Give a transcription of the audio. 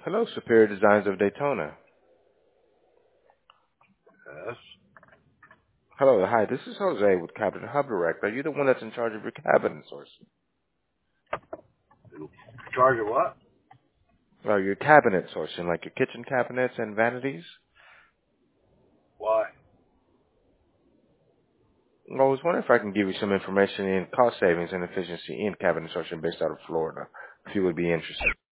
Hello, Superior Designs of Daytona. Yes. Hello, hi, this is Jose with Cabinet Hub Direct. Are you the one that's in charge of your cabinet sourcing? In charge of what? Your cabinet sourcing, like your kitchen cabinets and vanities? Why? Well, I was wondering if I can give you some information in cost savings and efficiency in cabinet sourcing based out of Florida, if you would be interested.